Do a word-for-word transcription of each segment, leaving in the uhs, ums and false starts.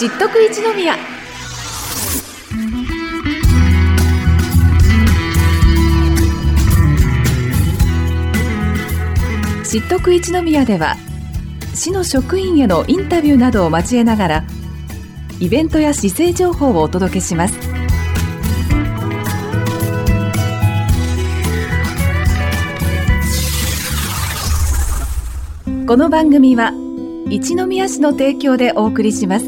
知っとく一宮。知っとく一宮では市の職員へのインタビューなどを交えながらイベントや市政情報をお届けします。この番組は一宮市の提供でお送りします。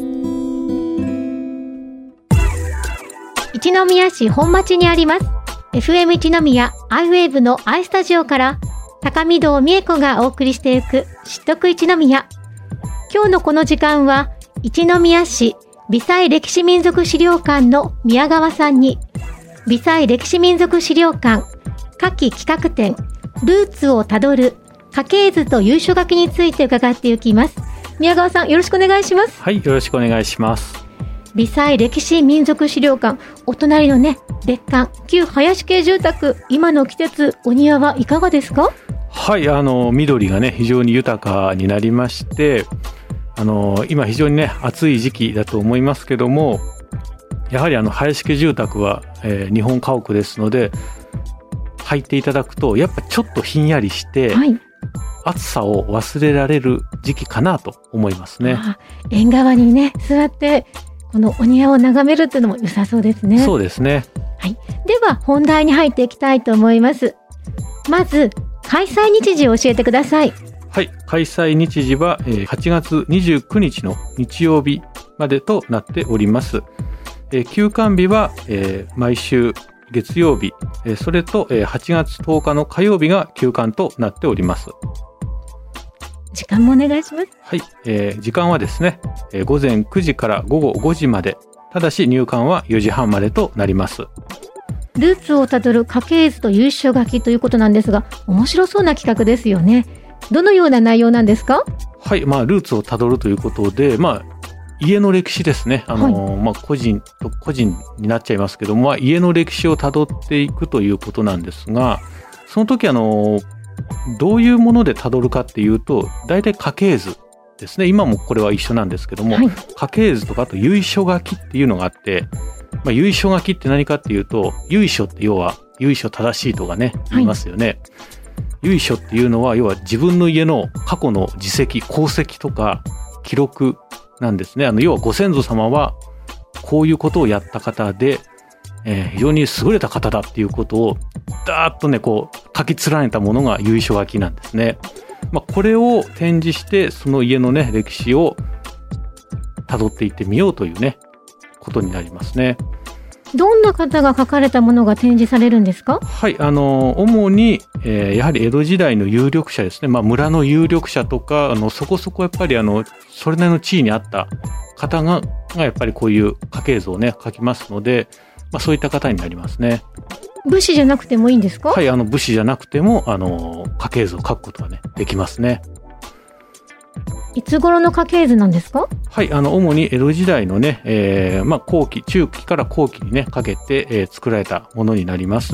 一宮市本町にあります エフエム 一宮アイウェーブの アイスタジオから高見堂美恵子がお送りしていく知っとく一宮。今日のこの時間は一宮市微細歴史民族資料館の宮川さんに微細歴史民族資料館夏季企画展ルーツをたどる家系図と由緒書きについて伺っていきます。宮川さん、よろしくお願いします。 はい、よろしくお願いします。 微細歴史民族資料館、お隣のね別館旧林系住宅、今の季節お庭はいかがですか？ はい、あの緑がね非常に豊かになりまして、あの今非常にね暑い時期だと思いますけども、やはりあの林家住宅は、えー、日本家屋ですので入っていただくとやっぱちょっとひんやりして、はい、暑さを忘れられる時期かなと思いますね。 あ、縁側にね座ってこのお庭を眺めるっていうのも良さそうですね。 そうですね。 はい、では本題に入っていきたいと思います。まず開催日時を教えてください。 はい、開催日時ははちがつにじゅうくにちの日曜日までとなっております。休館日は毎週月曜日、それとはちがつとおかの火曜日が休館となっております。 時間もお願いします。 はい、えー、時間はですね、えー、午前くじから午後ごじまで、ただし入館はよじはんまでとなります。 ルーツをたどる家系図と由緒書きということなんですが、面白そうな企画ですよね。どのような内容なんですか？ はい、まあルーツをたどるということで、まあ家の歴史ですね。あのーはい、まあ個人と個人になっちゃいますけども、まあ、家の歴史をたどっていくということなんですが、その時あのーどういうものでたどるかっていうと、大体家系図ですね。今もこれは一緒なんですけども、はい、家系図とかあと由緒書きっていうのがあって、まあ、由緒書きって何かっていうと、由緒って要は由緒正しいとかね言いますよね。はい、由緒っていうのは要は自分の家の過去の事績、功績とか記録なんですね。あの要はご先祖様はこういうことをやった方で、えー、非常に優れた方だっていうことをダーッとねこう書き連ねたものが由緒書きなんですね。まあ、これを展示してその家のね歴史を辿っていってみようというねことになりますね。 どんな方が書かれたものが展示されるんですか？ はい、あの主に、えー、やはり江戸時代の有力者ですね。まあ、村の有力者とかあのそこそこやっぱりあのそれなりの地位にあった方ががやっぱりこういう家系図をね書きますので、まあ、そういった方になりますね。 武士じゃなくてもいいんですか？ はい、あの武士じゃなくてもあの家系図を書くことがねできますね。 いつ頃の家系図なんですか？ はい、あの主に江戸時代のね、えー、まあ後期、中期から後期にねかけて、えー、作られたものになります。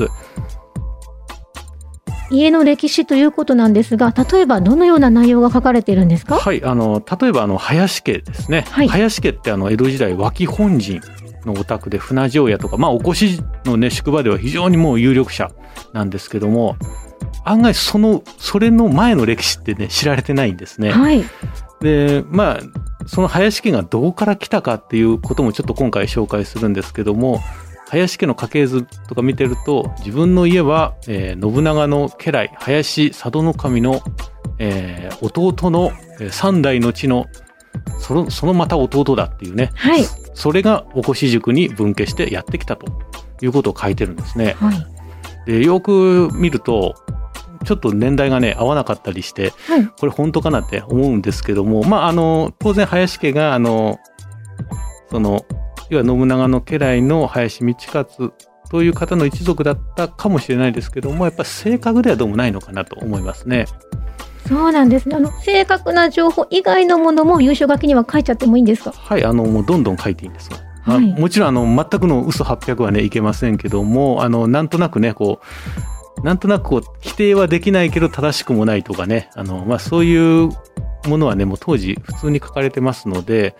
家の歴史ということなんですが、例えばどのような内容が書かれているんですか？ はい、あの例えばあの林家ですね。はい、林家ってあの江戸時代脇本陣のお宅で船上屋とか、まあお越しのね宿場では非常にもう有力者なんですけども、案外そのそれの前の歴史ってね知られてないんですね。はい、でまあその林家がどこから来たかっていうこともちょっと今回紹介するんですけども、林家の家系図とか見てると自分の家は、えー、信長の家来林佐渡守の、えー、弟の三代の地のその、そのまた弟だっていうね、はい、それがおこし塾に分家してやってきたということを書いてるんですね。はい、でよく見るとちょっと年代がね合わなかったりして、はい、これ本当かなって思うんですけども、まああの当然林家があのその要は信長の家来の林道勝という方の一族だったかもしれないですけども、やっぱ正確ではどうもないのかなと思いますね。 そうなんですね。あの正確な情報以外のものも由緒書きには書いちゃってもいいんですか？はい、 あのもうどんどん書いていいんですが、はい、もちろんあの全くの嘘はっぴゃくはねいけませんけども、あのなんとなくねこうなんとなくこう否定はできないけど正しくもないとかね、あの、まあ、そういうものはねもう当時普通に書かれてますので、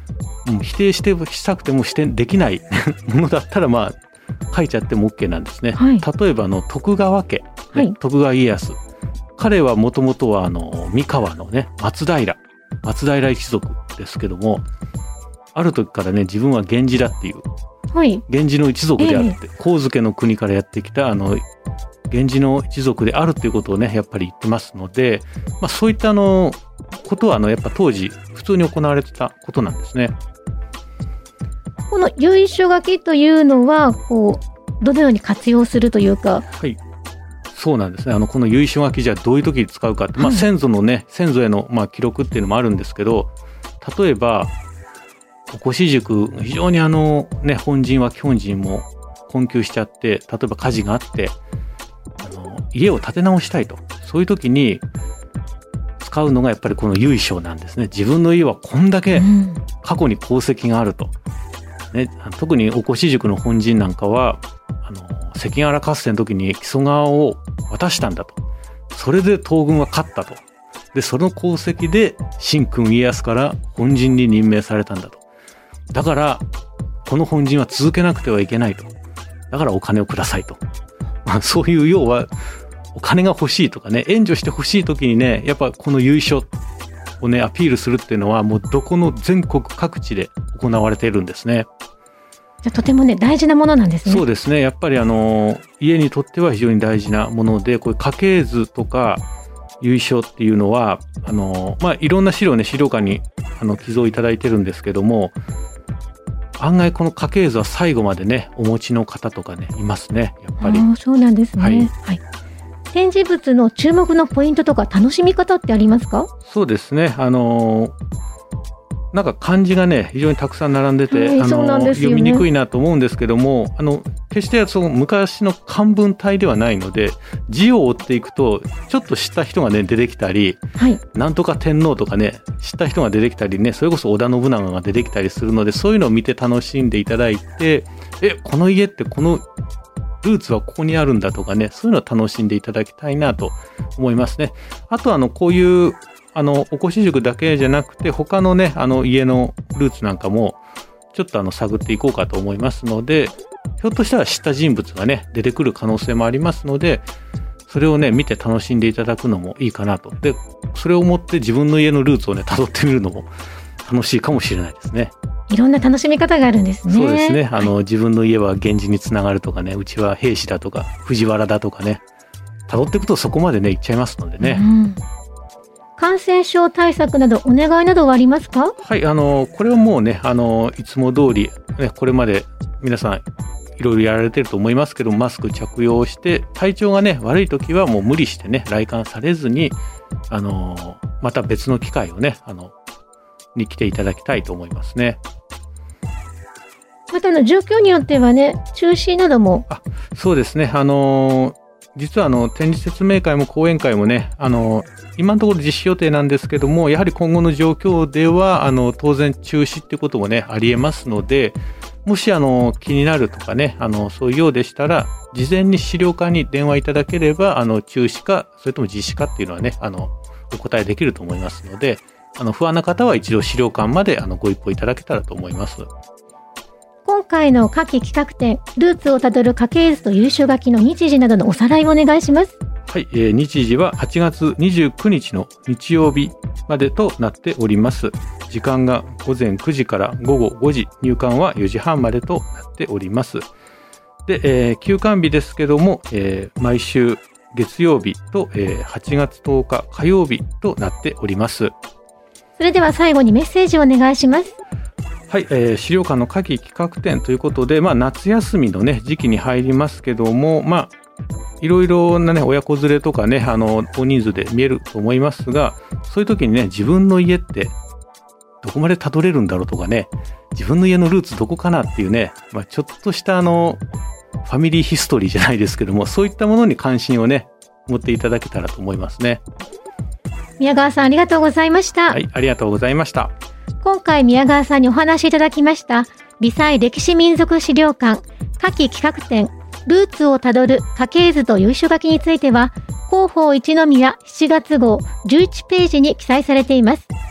うん、否定してしたくてもしてできないものだったらまあ書いちゃっても OK なんですね、はい、例えばあの徳川家、ね、はい、徳川家康、彼はもともとはあの三河のね松平松平一族ですけども、ある時からね自分は源氏だっていう、はい、源氏の一族であるって、えー、上野の国からやってきたあの源氏の一族であるっていうことをねやっぱり言ってますので、まあ、そういったあのことはあのやっぱ当時普通に行われてたことなんですね。 この由緒書きというのはこうどのように活用するというか。 はい、そうなんですね。あのこの由緒書きじゃどういう時に使うかって、まあ、先祖のね先祖へのまあ記録っていうのもあるんですけど、例えばおこし塾非常にあのね本陣は本陣も困窮しちゃって、例えば火事があってあの家を建て直したいと、そういう時に使うのがやっぱりこの由緒なんですね。自分の家はこんだけ過去に功績があると、ね、特におこし塾の本陣なんかはあの関ヶ原合戦の時に木曽川を渡したんだと、それで東軍は勝ったと、でその功績で神君家康から本陣に任命されたんだと、だからこの本陣は続けなくてはいけないと、だからお金をくださいと、まあ、そういう要はお金が欲しいとかね、援助して欲しい時にねやっぱこの由緒をねアピールするっていうのはもうどこの全国各地で行われているんですね。 じゃとてもね大事なものなんですね。 そうですね。やっぱりあの家にとっては非常に大事なもので、これ家系図とか由緒っていうのはあのまあいろんな資料ね資料館にあの寄贈いただいてるんですけども、案外この家系図は最後までねお持ちの方とかねいますね、やっぱり。 あ、そうなんですね。はい、はい。展示物の注目のポイントとか楽しみ方ってありますか？そうですね。あのなんか漢字がね非常にたくさん並んでて、はい、あの、ね、読みにくいなと思うんですけども、あの決してその昔の漢文体ではないので、字を追っていくとちょっと知った人がね出てきたり、はい、なんとか天皇とかね知った人が出てきたりね、それこそ織田信長が出てきたりするので、そういうのを見て楽しんでいただいて、えこの家ってこのルーツはここにあるんだとかね、そういうのを楽しんでいただきたいなと思いますね。あとあのこういうあのおこし塾だけじゃなくて他のねあの家のルーツなんかもちょっとあの探っていこうかと思いますので、ひょっとしたら知った人物がね出てくる可能性もありますので、それをね見て楽しんでいただくのもいいかなと。でそれをもって自分の家のルーツをね辿ってみるのも楽しいかもしれないですね。 いろんな楽しみ方があるんですね。 そうですね。あの、はい、自分の家は源氏につながるとかね、うちは平氏だとか藤原だとかね、辿っていくとそこまでね行っちゃいますのでね、うん、 感染症対策などお願いなどはありますか？ はい、あのこれはもうねあのいつも通り、ね、これまで皆さんいろいろやられてると思いますけど、マスク着用して体調がね悪い時はもう無理してね来館されずに、あのまた別の機会をねあのに来ていただきたいと思いますね。 またの状況によってはね中止なども。 あ、そうですね。あの実はあの展示説明会も講演会もねあの今のところ実施予定なんですけども、やはり今後の状況ではあの当然中止っていうこともねありえますので、もしあの気になるとかねあのそういうようでしたら事前に資料館に電話いただければあの中止かそれとも実施かっていうのはねあのお答えできると思いますので、あの不安な方は一度資料館まであのご一報いただけたらと思います。 今回の夏季企画展ルーツをたどる家系図と由緒書きの日時などのおさらいをお願いします。 はい、えー、日時ははちがつにじゅうくにちの日曜日までとなっております。時間がごぜんくじからごごごじ、入館はよじはんまでとなっております。で、えー、休館日ですけども、えー、毎週月曜日と、えー、はちがつとおか火曜日となっております。 それでは最後にメッセージをお願いします。 はい、えー、資料館の夏季企画展ということで、まあ、夏休みのね時期に入りますけども、まあいろいろなね親子連れとかねあの大人数で見えると思いますが、そういう時にね自分の家ってどこまでたどれるんだろうとかね、自分の家のルーツどこかなっていうね、まあ、ちょっとしたあのファミリーヒストリーじゃないですけども、そういったものに関心をね持っていただけたらと思いますね。 宮川さんありがとうございました。 はい、ありがとうございました。 今回宮川さんにお話しいただきました微細歴史民族資料館夏季企画展ルーツをたどる家系図と由緒書きについては広報一宮しちがつごうじゅういちページに記載されています。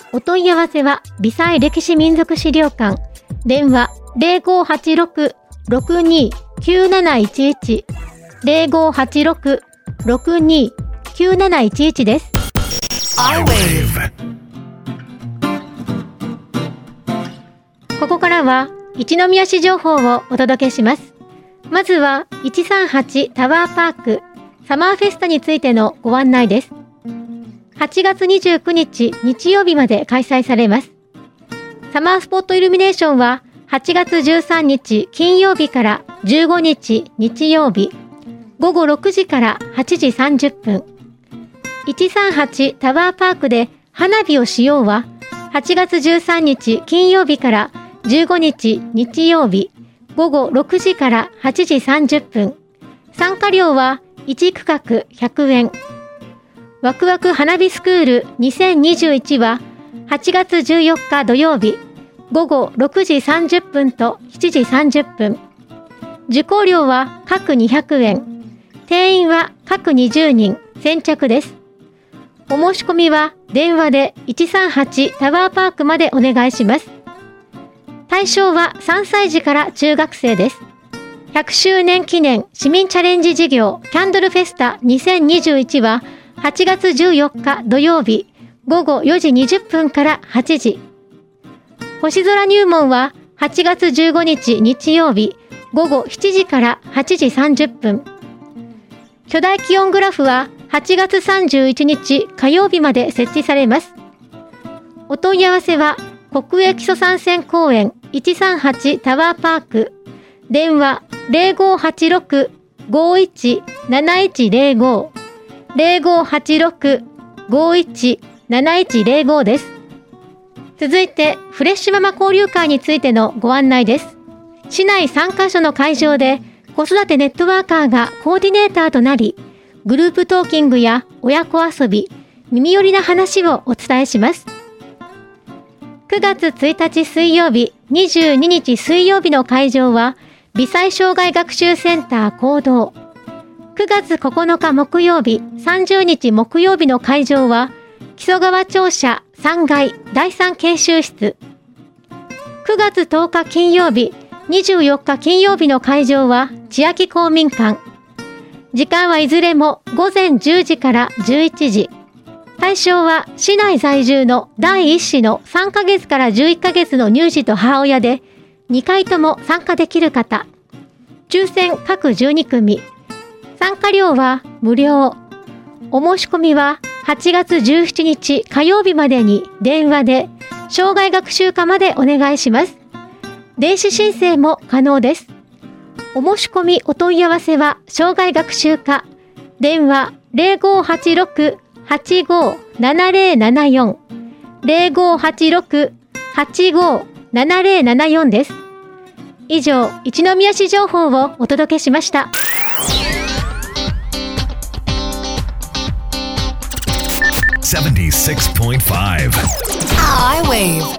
お問い合わせは微細歴史民族資料館、電話 ゼロごはちろく ろくにー きゅうなないちいち ゼロごはちろく ろくにー きゅうなないちいちです。ここからは一宮市情報をお届けします。まずはいちさんはちタワーパークサマーフェスタについてのご案内です。はちがつにじゅうくにち日曜日まで開催されます。サマースポットイルミネーションははちがつじゅうさんにち金曜日からじゅうごにち日曜日ごごろくじからはちじさんじゅっぷん。いちさんはちタワーパークで花火をしようははちがつじゅうさんにち金曜日からじゅうごにち日曜日ごごろくじからはちじさんじゅっぷん。参加料はいちくかくひゃくえん。ワクワク花火スクールにせんにじゅういちははちがつじゅうよっか土曜日ごごろくじさんじゅっぷんとしちじさんじゅっぷん。受講料は各にひゃくえん。定員は各にじゅうにん。先着です。お申し込みは電話でいちさんはちタワーパークまでお願いします。対象はさんさいじから中学生です。ひゃくしゅうねん記念市民チャレンジ事業キャンドルフェスタにせんにじゅういちははちがつじゅうよっか土曜日ごごよじにじゅっぷんからはちじ。星空入門ははちがつじゅうごにち日曜日ごごしちじからはちじさんじゅっぷん。巨大気温グラフははちがつさんじゅういちにち火曜日まで設置されます。お問い合わせは国営基礎参戦公園いちさんはちタワーパーク電話 ゼロごはちろく ごいち なないちゼロご ゼロごはちろく ごいち なないちゼロご です。続いてフレッシュママ交流会についてのご案内です。市内さんかしょの会場で子育てネットワーカーがコーディネーターとなり、グループトーキングや親子遊び、耳寄りな話をお伝えします。くがつついたち水曜日、にじゅうににち水曜日の会場は、微細障害学習センター講堂。くがつここのか木曜日、さんじゅうにち木曜日の会場は、木曽川庁舎さんがいだいさん研修室。くがつとおか金曜日、にじゅうよっか金曜日の会場は、千秋公民館。時間はいずれもごぜんじゅうじからじゅういちじ。対象は市内在住のだいいっ子のさんかげつからじゅういっかげつの乳児と母親で、にかいとも参加できる方。抽選各じゅうにくみ。参加料は無料。お申し込みははちがつじゅうしちにち火曜日までに電話で障害学習課までお願いします。電子申請も可能です。お申し込みお問い合わせは障害学習課電話 ゼロごはちろく はちごななゼロななよん ゼロごはちろく はちごななゼロななよんです。以上、一宮市情報をお届けしました。 ななじゅうろくてんご iWave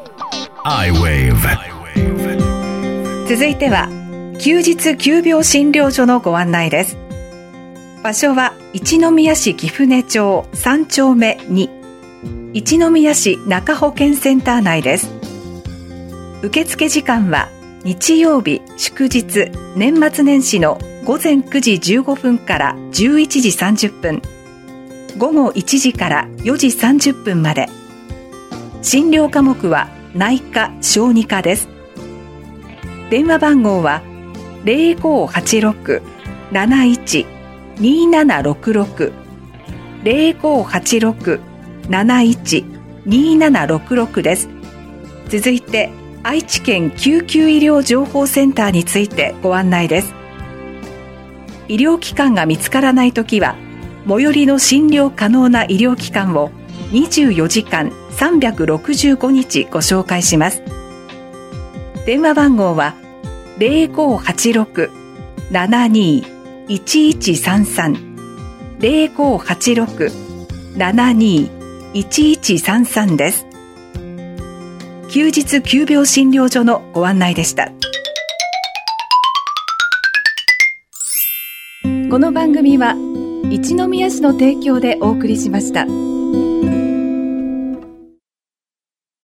iWave 続いては休日急病診療所のご案内です。場所は一宮市貴船町さんちょうめに、一宮市中保健センター内です。受付時間は日曜日祝日年末年始のごぜんくじじゅうごふんからじゅういちじさんじゅっぷん、ごごいちじからよじさんじゅっぷんまで。診療科目は内科小児科です。電話番号はゼロごはちろく なないち にななろくろく ゼロごはちろく なないち にななろくろくです。続いて愛知県救急医療情報センターについてご案内です。医療機関が見つからないときは最寄りの診療可能な医療機関をにじゅうよじかんさんびゃくろくじゅうごにちご紹介します。電話番号はゼロごはちろく ななにいちいちさんさん ゼロごはちろく ななにいちいちさんさんです。休日急病診療所のご案内でした。この番組は一宮市の提供でお送りしました。